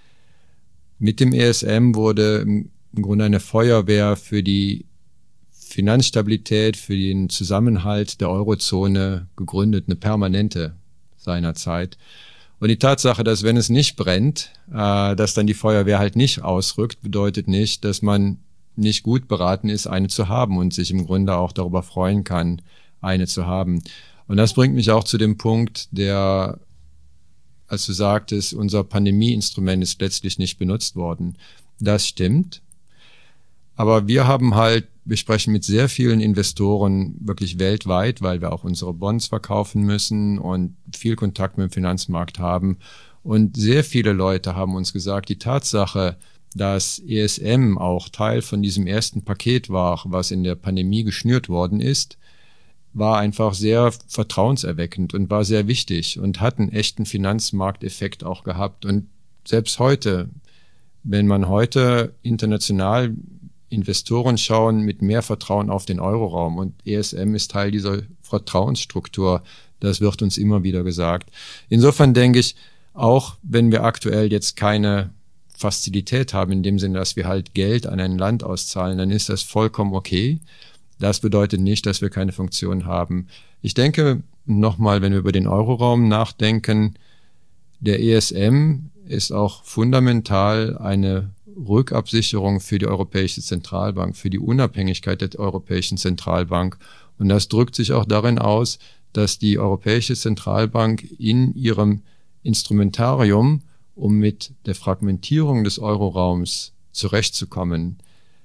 Mit dem E S M wurde im Grunde eine Feuerwehr für die Finanzstabilität, für den Zusammenhalt der Eurozone gegründet, eine permanente seinerzeit. Und die Tatsache, dass wenn es nicht brennt, äh, dass dann die Feuerwehr halt nicht ausrückt, bedeutet nicht, dass man nicht gut beraten ist, eine zu haben und sich im Grunde auch darüber freuen kann, eine zu haben. Und das bringt mich auch zu dem Punkt, der, als du sagtest, unser Pandemieinstrument ist letztlich nicht benutzt worden. Das stimmt. Aber wir haben halt, wir sprechen mit sehr vielen Investoren wirklich weltweit, weil wir auch unsere Bonds verkaufen müssen und viel Kontakt mit dem Finanzmarkt haben. Und sehr viele Leute haben uns gesagt, die Tatsache, dass E S M auch Teil von diesem ersten Paket war, was in der Pandemie geschnürt worden ist, war einfach sehr vertrauenserweckend und war sehr wichtig und hat einen echten Finanzmarkteffekt auch gehabt. Und selbst heute, wenn man heute international Investoren schauen mit mehr Vertrauen auf den Euroraum und E S M ist Teil dieser Vertrauensstruktur. Das wird uns immer wieder gesagt. Insofern denke ich, auch wenn wir aktuell jetzt keine Fazilität haben, in dem Sinne, dass wir halt Geld an ein Land auszahlen, dann ist das vollkommen okay. Das bedeutet nicht, dass wir keine Funktion haben. Ich denke nochmal, wenn wir über den Euroraum nachdenken, der E S M ist auch fundamental eine Rückabsicherung für die Europäische Zentralbank, für die Unabhängigkeit der Europäischen Zentralbank. Und das drückt sich auch darin aus, dass die Europäische Zentralbank in ihrem Instrumentarium, um mit der Fragmentierung des Euroraums zurechtzukommen,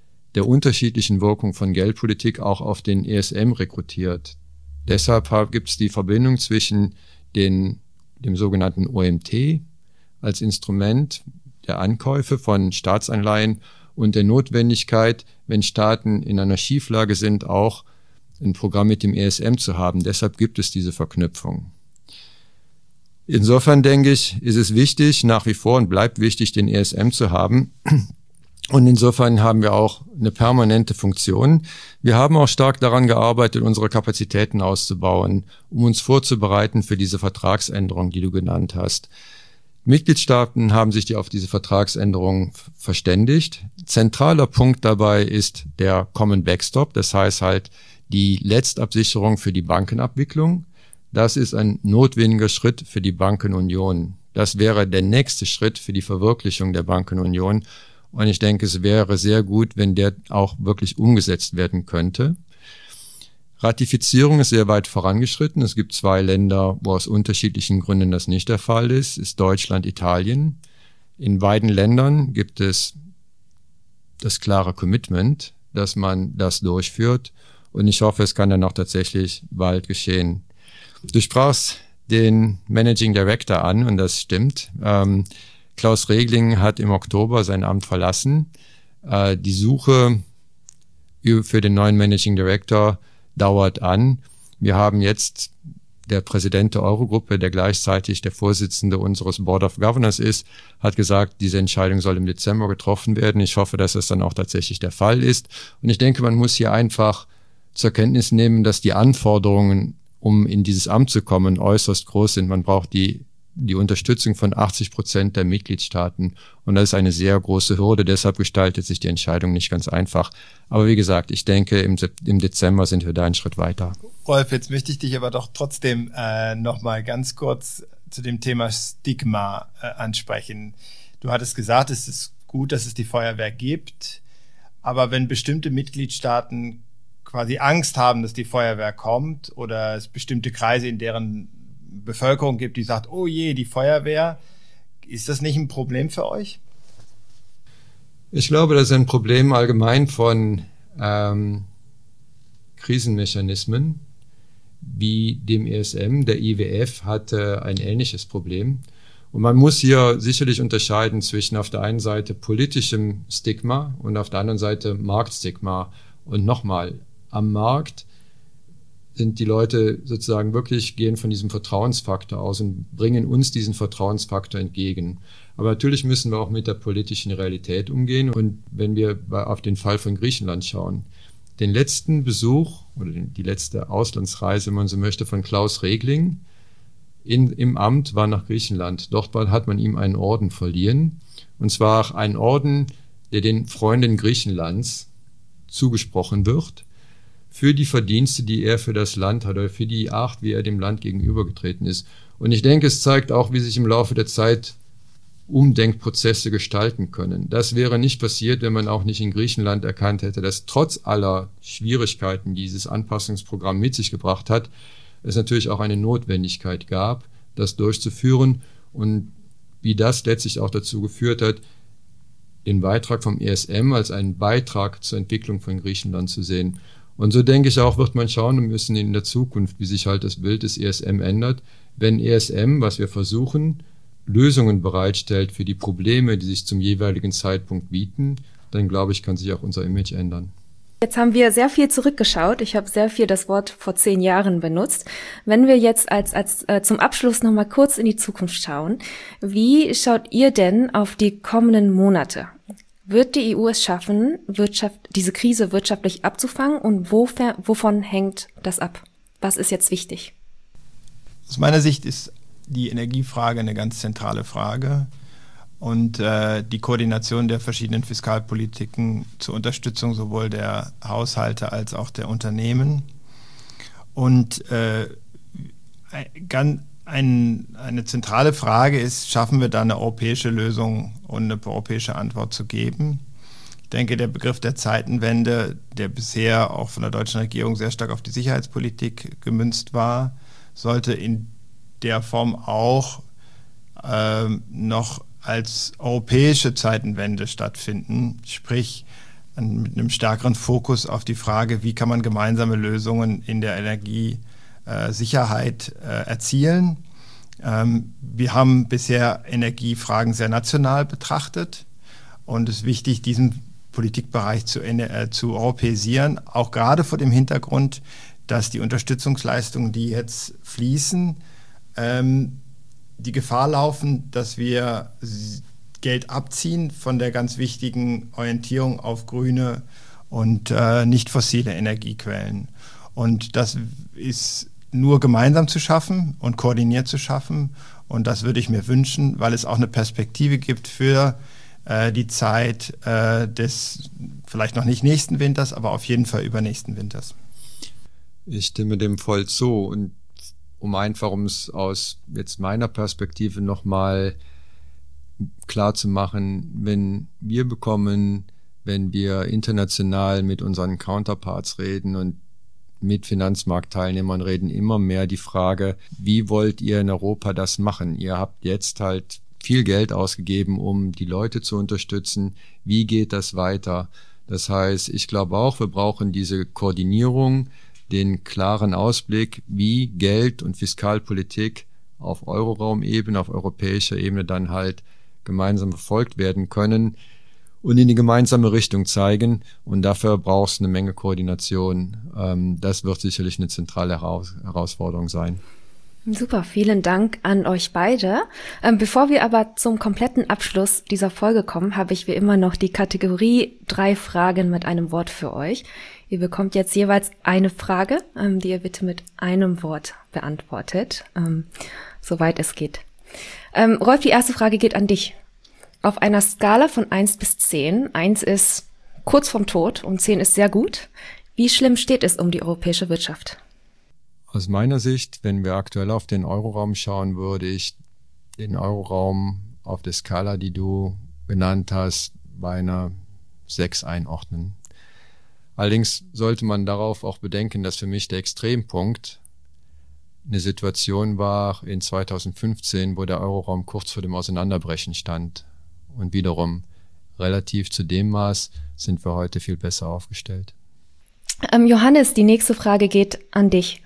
der unterschiedlichen Wirkung von Geldpolitik auch auf den E S M rekrutiert. Deshalb gibt es die Verbindung zwischen den, dem sogenannten O M T als Instrument der Ankäufe von Staatsanleihen und der Notwendigkeit, wenn Staaten in einer Schieflage sind, auch ein Programm mit dem E S M zu haben. Deshalb gibt es diese Verknüpfung. Insofern denke ich, ist es wichtig, nach wie vor und bleibt wichtig, den E S M zu haben. Und insofern haben wir auch eine permanente Funktion. Wir haben auch stark daran gearbeitet, unsere Kapazitäten auszubauen, um uns vorzubereiten für diese Vertragsänderung, die du genannt hast. Mitgliedstaaten haben sich die auf diese Vertragsänderung verständigt. Zentraler Punkt dabei ist der Common Backstop, das heißt halt die Letztabsicherung für die Bankenabwicklung. Das ist ein notwendiger Schritt für die Bankenunion. Das wäre der nächste Schritt für die Verwirklichung der Bankenunion. Und ich denke, es wäre sehr gut, wenn der auch wirklich umgesetzt werden könnte. Ratifizierung ist sehr weit vorangeschritten. Es gibt zwei Länder, wo aus unterschiedlichen Gründen das nicht der Fall ist, ist Deutschland, Italien. In beiden Ländern gibt es das klare Commitment, dass man das durchführt. Und ich hoffe, es kann dann auch tatsächlich bald geschehen. Du sprachst den Managing Director an und das stimmt. Ähm, Klaus Regling hat im Oktober sein Amt verlassen. Äh, die Suche für den neuen Managing Director dauert an. Wir haben jetzt der Präsident der Eurogruppe, der gleichzeitig der Vorsitzende unseres Board of Governors ist, hat gesagt, diese Entscheidung soll im Dezember getroffen werden. Ich hoffe, dass es dann auch tatsächlich der Fall ist. Und ich denke, man muss hier einfach zur Kenntnis nehmen, dass die Anforderungen, um in dieses Amt zu kommen, äußerst groß sind. Man braucht die die Unterstützung von achtzig Prozent der Mitgliedstaaten. Und das ist eine sehr große Hürde. Deshalb gestaltet sich die Entscheidung nicht ganz einfach. Aber wie gesagt, ich denke, im, im Dezember sind wir da einen Schritt weiter. Rolf, jetzt möchte ich dich aber doch trotzdem äh, noch mal ganz kurz zu dem Thema Stigma äh, ansprechen. Du hattest gesagt, es ist gut, dass es die Feuerwehr gibt. Aber wenn bestimmte Mitgliedstaaten quasi Angst haben, dass die Feuerwehr kommt oder es bestimmte Kreise in deren Bevölkerung gibt, die sagt, oh je, die Feuerwehr, ist das nicht ein Problem für euch? Ich glaube, das ist ein Problem allgemein von ähm, Krisenmechanismen wie dem E S M. Der I W F hatte ein ähnliches Problem. Und man muss hier sicherlich unterscheiden zwischen auf der einen Seite politischem Stigma und auf der anderen Seite Marktstigma. Und nochmal, am Markt sind die Leute sozusagen wirklich, gehen von diesem Vertrauensfaktor aus und bringen uns diesen Vertrauensfaktor entgegen. Aber natürlich müssen wir auch mit der politischen Realität umgehen. Und wenn wir auf den Fall von Griechenland schauen, den letzten Besuch oder die letzte Auslandsreise, wenn man so möchte, von Klaus Regling in, im Amt war nach Griechenland. Dort hat man ihm einen Orden verliehen. Und zwar einen Orden, der den Freunden Griechenlands zugesprochen wird, für die Verdienste, die er für das Land hat oder für die Art, wie er dem Land gegenübergetreten ist. Und ich denke, es zeigt auch, wie sich im Laufe der Zeit Umdenkprozesse gestalten können. Das wäre nicht passiert, wenn man auch nicht in Griechenland erkannt hätte, dass trotz aller Schwierigkeiten, die dieses Anpassungsprogramm mit sich gebracht hat, es natürlich auch eine Notwendigkeit gab, das durchzuführen und wie das letztlich auch dazu geführt hat, den Beitrag vom E S M als einen Beitrag zur Entwicklung von Griechenland zu sehen. Und so denke ich auch, wird man schauen müssen in der Zukunft, wie sich halt das Bild des E S M ändert. Wenn E S M, was wir versuchen, Lösungen bereitstellt für die Probleme, die sich zum jeweiligen Zeitpunkt bieten, dann glaube ich, kann sich auch unser Image ändern. Jetzt haben wir sehr viel zurückgeschaut. Ich habe sehr viel das Wort vor zehn Jahren benutzt. Wenn wir jetzt als, als äh, zum Abschluss noch mal kurz in die Zukunft schauen, wie schaut ihr denn auf die kommenden Monate? Wird die E U es schaffen, Wirtschaft, diese Krise wirtschaftlich abzufangen und wofern, wovon hängt das ab? Was ist jetzt wichtig? Aus meiner Sicht ist die Energiefrage eine ganz zentrale Frage und äh, die Koordination der verschiedenen Fiskalpolitiken zur Unterstützung sowohl der Haushalte als auch der Unternehmen. Und äh, ganz Ein, eine zentrale Frage ist, schaffen wir da eine europäische Lösung und eine europäische Antwort zu geben? Ich denke, der Begriff der Zeitenwende, der bisher auch von der deutschen Regierung sehr stark auf die Sicherheitspolitik gemünzt war, sollte in der Form auch äh, noch als europäische Zeitenwende stattfinden, sprich an, mit einem stärkeren Fokus auf die Frage, wie kann man gemeinsame Lösungen in der Energie Sicherheit äh, erzielen. Ähm, wir haben bisher Energiefragen sehr national betrachtet und es ist wichtig, diesen Politikbereich zu, äh, zu europäisieren, auch gerade vor dem Hintergrund dass die Unterstützungsleistungen, die jetzt fließen, ähm, die Gefahr laufen, dass wir Geld abziehen von der ganz wichtigen Orientierung auf grüne und äh, nicht fossile Energiequellen. Und das ist nur gemeinsam zu schaffen und koordiniert zu schaffen. Und das würde ich mir wünschen, weil es auch eine Perspektive gibt für äh, die Zeit äh, des vielleicht noch nicht nächsten Winters, aber auf jeden Fall übernächsten Winters. Ich stimme dem voll zu. Und um einfach, um es aus jetzt meiner Perspektive nochmal klar zu machen, wenn wir bekommen, wenn wir international mit unseren Counterparts reden und mit Finanzmarktteilnehmern reden, immer mehr die Frage, wie wollt ihr in Europa das machen? Ihr habt jetzt halt viel Geld ausgegeben, um die Leute zu unterstützen. Wie geht das weiter? Das heißt, ich glaube auch, wir brauchen diese Koordinierung, den klaren Ausblick, wie Geld und Fiskalpolitik auf Euroraumebene, auf europäischer Ebene dann halt gemeinsam verfolgt werden können und in die gemeinsame Richtung zeigen. Und dafür braucht es eine Menge Koordination. Das wird sicherlich eine zentrale Herausforderung sein. Super, vielen Dank an euch beide. Ähm, bevor wir aber zum kompletten Abschluss dieser Folge kommen, habe ich wie immer noch die Kategorie drei Fragen mit einem Wort für euch. Ihr bekommt jetzt jeweils eine Frage, ähm, die ihr bitte mit einem Wort beantwortet, ähm, soweit es geht. Ähm, Rolf, die erste Frage geht an dich. Auf einer Skala von eins bis zehn, eins ist kurz vorm Tod und zehn ist sehr gut. Wie schlimm steht es um die europäische Wirtschaft? Aus meiner Sicht, wenn wir aktuell auf den Euroraum schauen, würde ich den Euroraum auf der Skala, die du genannt hast, bei einer sechs einordnen. Allerdings sollte man darauf auch bedenken, dass für mich der Extrempunkt eine Situation war in zweitausendfünfzehn, wo der Euroraum kurz vor dem Auseinanderbrechen stand. Und wiederum, relativ zu dem Maß sind wir heute viel besser aufgestellt. Ähm, Johannes, die nächste Frage geht an dich.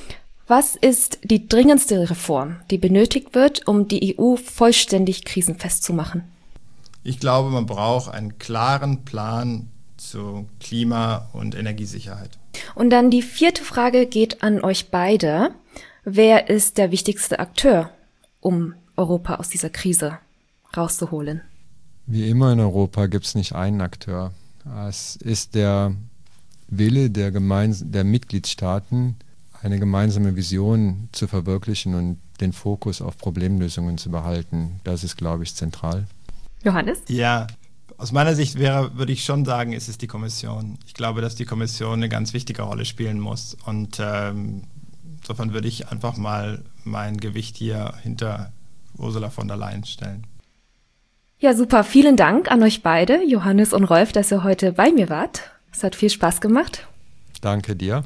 Was ist die dringendste Reform, die benötigt wird, um die E U vollständig krisenfest zu machen? Ich glaube, man braucht einen klaren Plan zu Klima- und Energiesicherheit. Und dann die vierte Frage geht an euch beide. Wer ist der wichtigste Akteur, um Europa aus dieser Krise rauszuholen? Wie immer in Europa gibt es nicht einen Akteur. Es ist der Wille der, Gemeins- der Mitgliedstaaten, eine gemeinsame Vision zu verwirklichen und den Fokus auf Problemlösungen zu behalten. Das ist, glaube ich, zentral. Johannes? Ja, aus meiner Sicht wäre, würde ich schon sagen, ist es die Kommission. Ich glaube, dass die Kommission eine ganz wichtige Rolle spielen muss. Und ähm, insofern würde ich einfach mal mein Gewicht hier hinter Ursula von der Leyen stellen. Ja, super. Vielen Dank an euch beide, Johannes und Rolf, dass ihr heute bei mir wart. Es hat viel Spaß gemacht. Danke dir.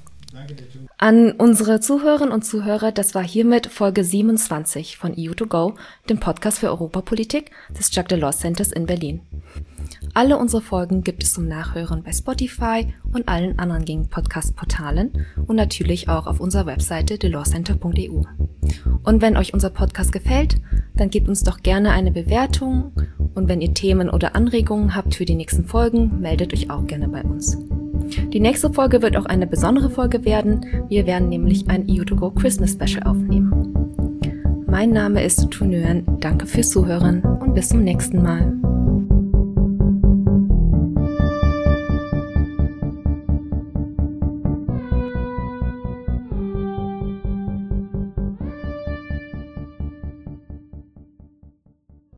An unsere Zuhörerinnen und Zuhörer, das war hiermit Folge siebenundzwanzig von E U to go, dem Podcast für Europapolitik des Jacques Delors Centers in Berlin. Alle unsere Folgen gibt es zum Nachhören bei Spotify und allen anderen gängigen Podcast-Portalen und natürlich auch auf unserer Webseite delorscenter punkt e u. Und wenn euch unser Podcast gefällt, dann gebt uns doch gerne eine Bewertung und wenn ihr Themen oder Anregungen habt für die nächsten Folgen, meldet euch auch gerne bei uns. Die nächste Folge wird auch eine besondere Folge werden. Wir werden nämlich ein E U to go Christmas Special aufnehmen. Mein Name ist Tu Nguyen. Danke fürs Zuhören und bis zum nächsten Mal.